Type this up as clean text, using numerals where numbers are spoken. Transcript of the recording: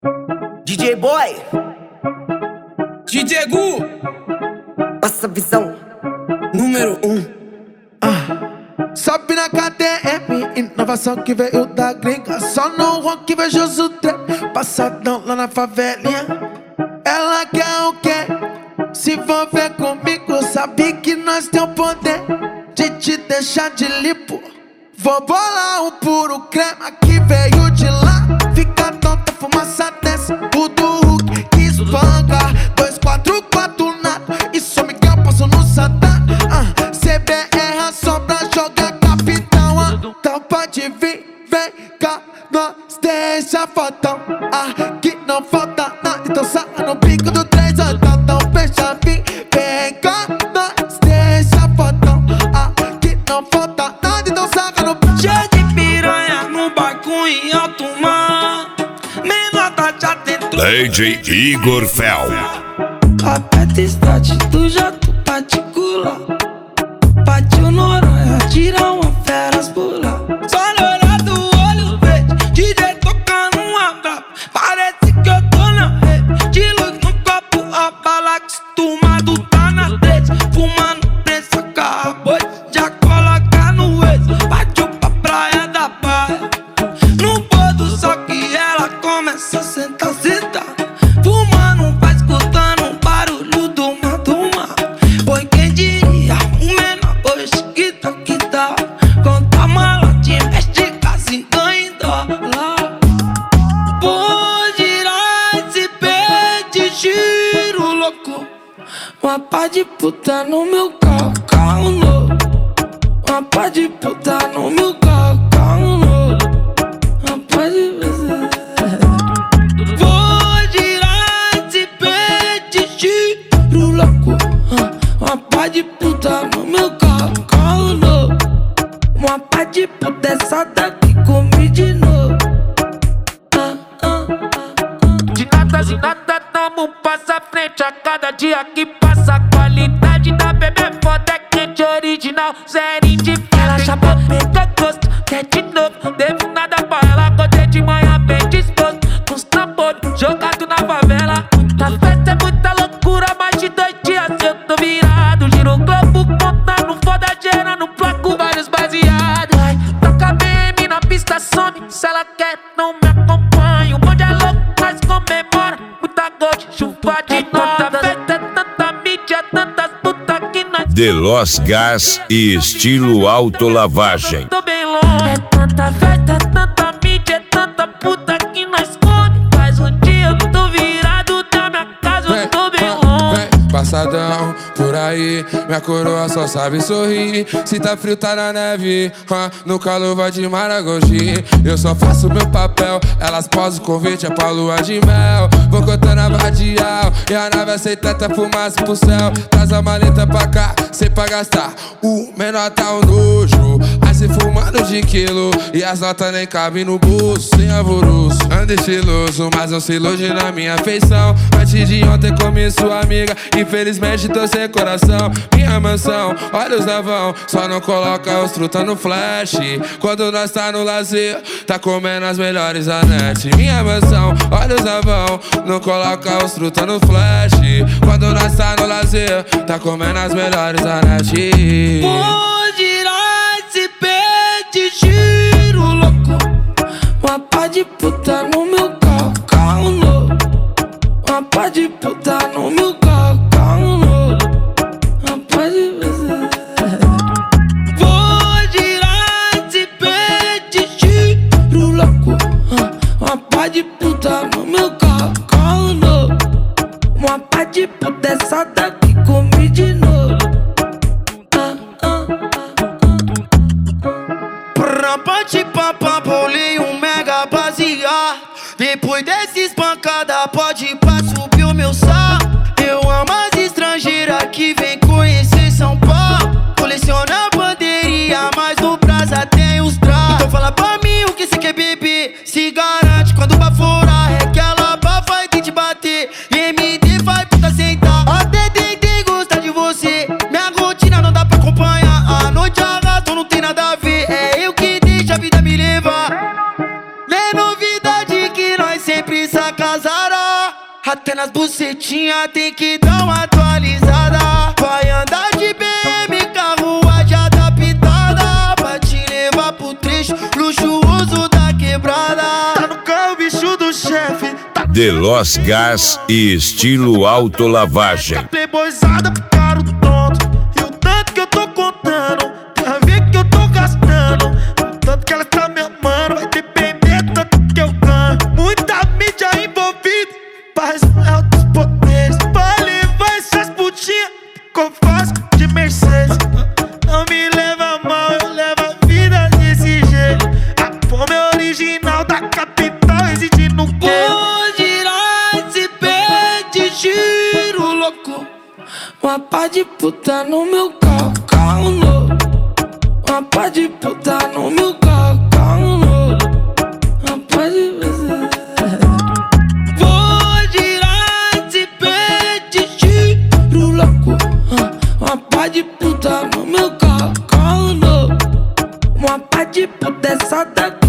DJ Boy, DJ Gu, passa a visão. Número 1. Sobe na KTM, inovação que veio da gringa. Só no rock invejoso trem, passadão lá na favelinha. Ela quer o quê? Se envolver comigo, sabe que nós tem o poder de te deixar de lipo. Vou bolar um puro crema que veio de lá. Fica tonta, fumaça desce, o do Hulk que espanca. 244 nada, e sou Miguel, passo no Santana. CBR só pra jogar capitão. Então pode vir, vem cá, nós deixa fotão. Aqui não falta nada, então sai no pico do 3 então fecha, vem cá, nós deixa fotão. Aqui não falta nada, então saca no pico. cheio de piranha no barco em alto mar. Menor tá te atento. DJ Igor Fel. Aperta start do jato particular. Bateu no Noronha, tira uma feras pula. Só no olhar do olho verde, DJ tocando uma braba. Parece que eu tô na rede, de luz no copo, a bala acostumado tá na rede. Fumando prensa, acabou já coloca no eixo. Bateu pra praia da praia, no pôr do sol que ela começa a sentar, sentar. Fumando, vai escutando o barulho do mar. Foi quem diria, o menor hoje que tá. Conta mala, te investe casa e ganha em dólar. Vou girar esse pé de giro louco. Uma pá de puta no meu carro, carro novo. Uma pá de puta no meu carro, carro novo. Uma pá de vou girar esse pé de giro louco. Uma pá de puta no meu carro, carro novo. Uma pá de puta essa daqui comi de novo. De nada, tamo um passo à frente. A cada dia que passa, a qualidade da bebê é foda. É quente, original, zero de fé. Ela chapou, pegou gosto, quer de novo. Devo nada pra ela, acordei de manhã bem disposto. Com os tambores jogado na favela. Muita festa, é muita loucura, mais de 2 dias eu tô virado. Giro o globo, contando foda, gerando placo, vários baseados. Ai, toca BM na pista, some. Se ela quer, não me acompanha. O bonde é louco, mas comemora. Muita gold, chuva de tanta festa, é tanta mídia, tantas putas que nós. The Los Gas e estilo autolavagem. Tô bem longe. É tanta festa, é tanta mídia, é tanta puta que nós come. Faz um dia eu tô virado da minha casa, eu tô bem longe. Vem, passadão, por aí, minha coroa só sabe sorrir. Se tá frio, tá na neve, no calor vai de Maragogi. Eu só faço meu papel, elas posam o convite, é pra lua de mel. Vou contando a radial, e a nave aceita tanta fumaça pro céu. Traz a maleta pra cá, cê pra gastar, o menor tá um nojo. Aí cê fumando de quilo, e as notas nem cabem no bolso. Sem alvoroço, ando estiloso, mas não se ilude na minha feição. Antes de ontem comi sua amiga, infelizmente tô sem coração. Minha mansão, olha os navão, só não coloca os truta no flash. Quando nós tá no lazer, tá comendo as melhores da net. Minha mansão, olha os navão, não coloca os truta no flash. Quando nós tá no lazer, tá comendo as melhores da net. Vou girar esse pé de giro louco. Uma pá de puta no meu carro, carro novo. Uma pá de puta no meu carro, carro novo. Uma pá de vou girar esse pé de giro louco. Uma pá de puta no meu carro, carro novo. Uma pá de puta essa daqui comi de novo. Pam, pulei um mega baseado. Depois desses pancada, pode ir pra subir o meu sal. Eu amo as estrangeiras que vem conhecer São Paulo. Coleciona bandeirinha, mas no brasa tem os trapos. Então fala pra mim o que cê quer beber. Se garante quando baforar, é que ela vai te bater. E MD vai puta sentar. Até tentei gostar de você, minha rotina não dá pra acompanhar. A noite arrasta, não tem nada a ver. É eu que deixo a vida me levar. Nem novidade que nós sempre saca Zara. Até nas bucetinhas tem que dar uma atualizada. Vai andar de BM, carruagem adaptada, pra te levar pro trecho luxuoso da quebrada. Tá no carro, bicho do chefe, tá Delos Gás e estilo autolavagem. tá playboyzada pro cara tonto. E o tanto que eu tô contando tem a ver que eu tô gastando. O tanto que ela tá me amando vai depender do tanto que eu ganho. Muita mídia envolvida, paz altos poderes, pra levar essas putinhas que eu faço de Mercedes. Não me leva mal, eu levo a vida desse jeito. A fome é original da capital, reside no quê? Vou girar esse pé de giro louco. Uma pá de puta no meu carro, carro novo. Uma pá de puta no meu carro, carro novo. Uma pá de vou girar esse pé de giro louco. Uma pá de puta no meu carro, carro novo. Uma pá de puta essa daqui.